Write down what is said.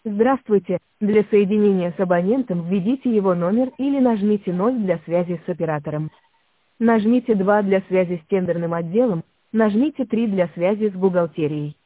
Здравствуйте. Для соединения с абонентом введите его номер или нажмите 0 для связи с оператором. Нажмите 2 для связи с тендерным отделом, нажмите 3 для связи с бухгалтерией.